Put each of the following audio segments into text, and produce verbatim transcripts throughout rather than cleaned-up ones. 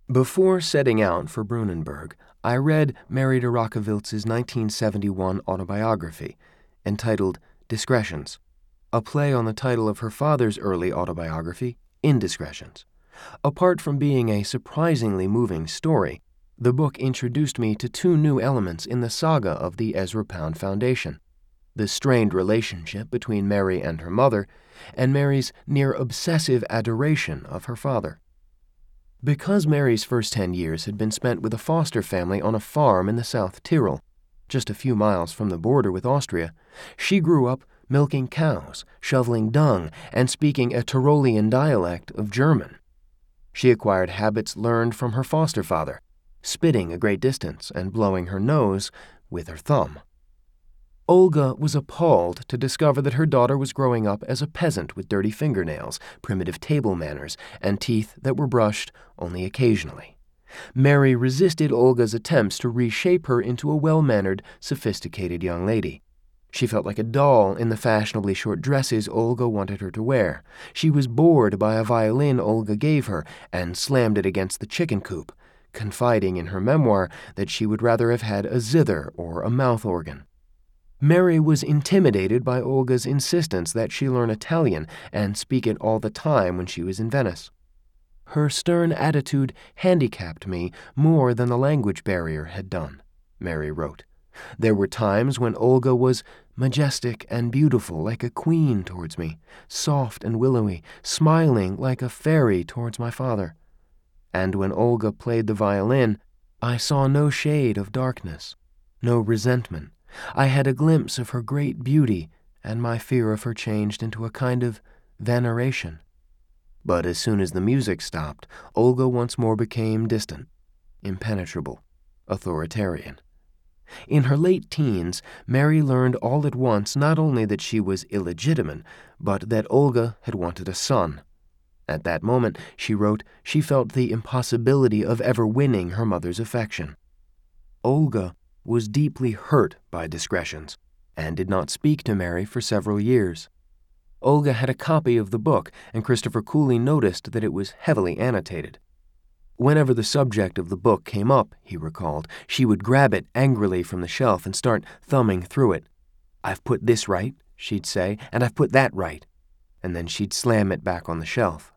Before setting out for Brunenburg, I read Mary de Rockevilt's nineteen seventy-one autobiography, entitled Discretions, a play on the title of her father's early autobiography, Indiscretions. Apart from being a surprisingly moving story, the book introduced me to two new elements in the saga of the Ezra Pound Foundation: the strained relationship between Mary and her mother, and Mary's near-obsessive adoration of her father. Because Mary's first ten years had been spent with a foster family on a farm in the South Tyrol, just a few miles from the border with Austria, she grew up milking cows, shoveling dung, and speaking a Tyrolean dialect of German. She acquired habits learned from her foster father, spitting a great distance and blowing her nose with her thumb. Olga was appalled to discover that her daughter was growing up as a peasant with dirty fingernails, primitive table manners, and teeth that were brushed only occasionally. Mary resisted Olga's attempts to reshape her into a well-mannered, sophisticated young lady. She felt like a doll in the fashionably short dresses Olga wanted her to wear. She was bored by a violin Olga gave her and slammed it against the chicken coop, confiding in her memoir that she would rather have had a zither or a mouth organ. Mary was intimidated by Olga's insistence that she learn Italian and speak it all the time when she was in Venice. Her stern attitude handicapped me more than the language barrier had done, Mary wrote. There were times when Olga was majestic and beautiful like a queen towards me, soft and willowy, smiling like a fairy towards my father. And when Olga played the violin, I saw no shade of darkness, no resentment. I had a glimpse of her great beauty, and my fear of her changed into a kind of veneration. But as soon as the music stopped, Olga once more became distant, impenetrable, authoritarian. In her late teens, Mary learned all at once not only that she was illegitimate, but that Olga had wanted a son. At that moment, she wrote, she felt the impossibility of ever winning her mother's affection. Olga was deeply hurt by Discretions, and did not speak to Mary for several years. Olga had a copy of the book, and Christopher Cooley noticed that it was heavily annotated. Whenever the subject of the book came up, he recalled, she would grab it angrily from the shelf and start thumbing through it. "I've put this right," she'd say, "and I've put that right." And then she'd slam it back on the shelf.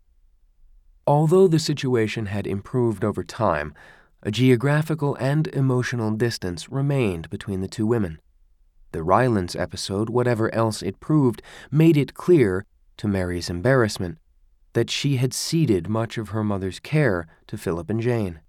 Although the situation had improved over time, a geographical and emotional distance remained between the two women. The Rylance episode, whatever else it proved, made it clear, to Mary's embarrassment, that she had ceded much of her mother's care to Philip and Jane.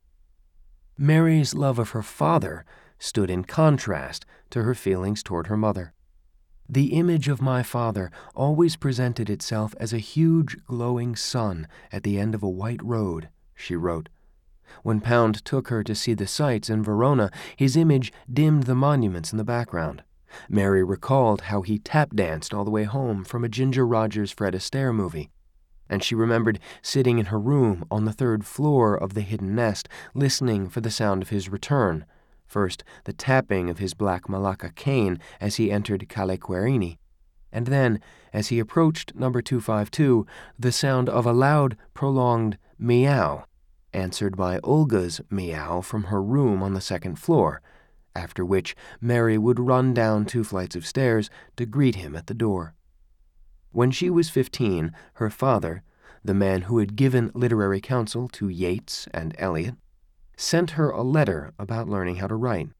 Mary's love of her father stood in contrast to her feelings toward her mother. "The image of my father always presented itself as a huge glowing sun at the end of a white road," she wrote. When Pound took her to see the sights in Verona, his image dimmed the monuments in the background. Mary recalled how he tap-danced all the way home from a Ginger Rogers Fred Astaire movie, and she remembered sitting in her room on the third floor of the hidden nest, listening for the sound of his return. First, the tapping of his black Malacca cane as he entered Calle Querini, and then, as he approached number two fifty-two, the sound of a loud, prolonged meow, answered by Olga's meow from her room on the second floor, after which Mary would run down two flights of stairs to greet him at the door. When she was fifteen, her father, the man who had given literary counsel to Yeats and Eliot, sent her a letter about learning how to write.